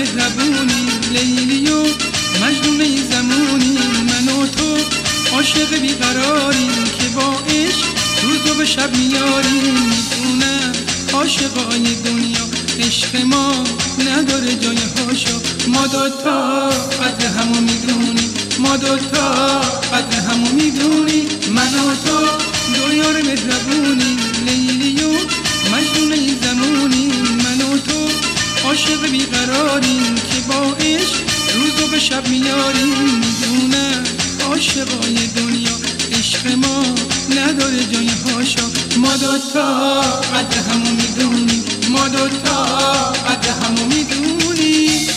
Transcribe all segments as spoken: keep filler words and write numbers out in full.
مهربونی، لیلی و مجنون زمونی، من و تو عاشق بیقراریم که با عشق روز و به شب میاریم. میدونم عاشقای دنیا عشق ما نداره جای هاشا، ما دوتا قدر همو میدونیم، ما دوتا قدر همو میدونیم، من و تو دو یار مهربونی، لیلی و مجنون زمونی، من و تو عاشق بیقراریم که با عشق روز و به شب میاریم. میدونم عاشقای دنیا عشق ما نداره جای هاشا، ما دوتا قدر همو میدونیم، ما دوتا قدر همو میدونیم.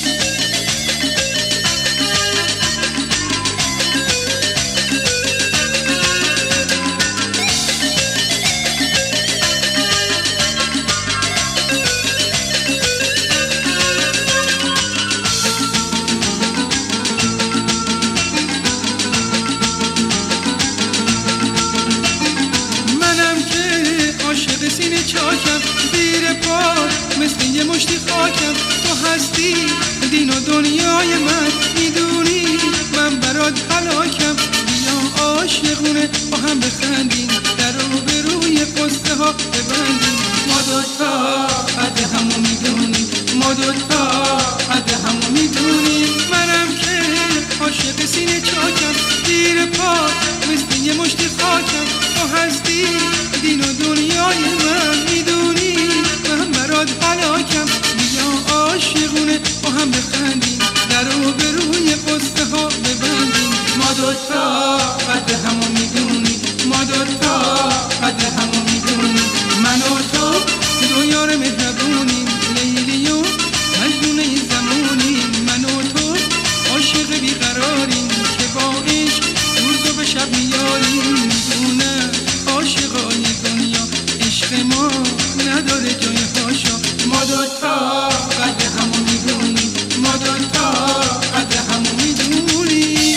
سینه چاکم زیر پا مثل یه مشتی خاکم، تو هستی دین و دنیای من، میدونی من برات هلاکم. بیا عاشقونه با هم بخندیم، در رو به روی قصه ها ببندیم، ما دوتا قدر همو میدونیم، ما دوتا قدر همو میدونیم. منم که عاشق سینه چاکم زیر پا مثل یه مشتی خاکم، تو هستی دین و دنیای من، میدونی من برات هلاکم. بیا عاشقونه با هم بخندیم، در رو به روی قصه ها ببندیم، ما دوتا قدر همو میدونیم، ما دوتا قدر همو میدونیم، من و تو دو یار مهربونیم، لیلی و مجنون زمونیم، من و تو عاشق بیقراریم که با عشق روز و به شب میاریم. میدونم عاشقای دنیا عشق ما نداره جای هاشا، ما دوتا قدر همو میدونیم، ما دوتا قدر همو میدونیم.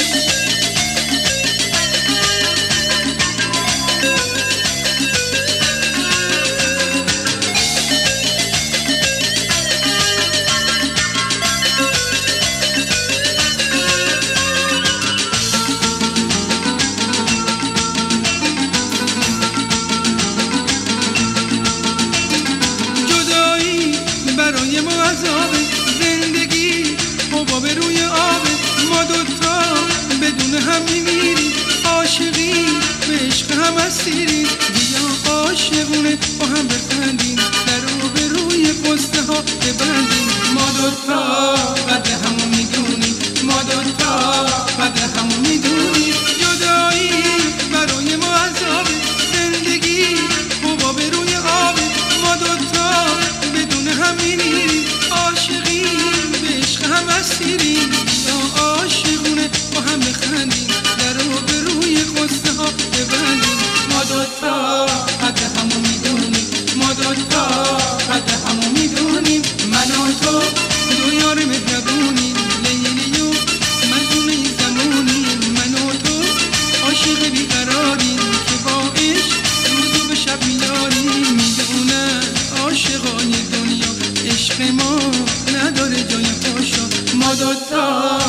برای ما عذابه زندگی حباب روی آبه، ما دوتا بدون هم میمیریم، عاشقی به عشق هم اسیریم. بیا عاشقونه با هم بخندیم، در رو به روی قصه ها ببندیم، ما دوتا قدر همو میدونیم، ما دوتا قدر همو میدونیم. جدایی برای ما عذابه زندگی حباب روی آبه، ما دوتا بدون هم میمیریم، عاشقی به عشق هم اسیریم. یا عاشقونه با هم بخندیم، در رو به روی قصه ها ببندیم، ما دوتا قدر همو میدونیم، ما دوتا قدر همو میدونیم، من و تو دو یار مهربونیم، لیلی و مجنون زمونیم، من و تو عاشق بیقراریم که با عشق روز و به شب میاریم. میدونم عاشقای دنیا عشق ما نداره جای هاشا، ما دوتا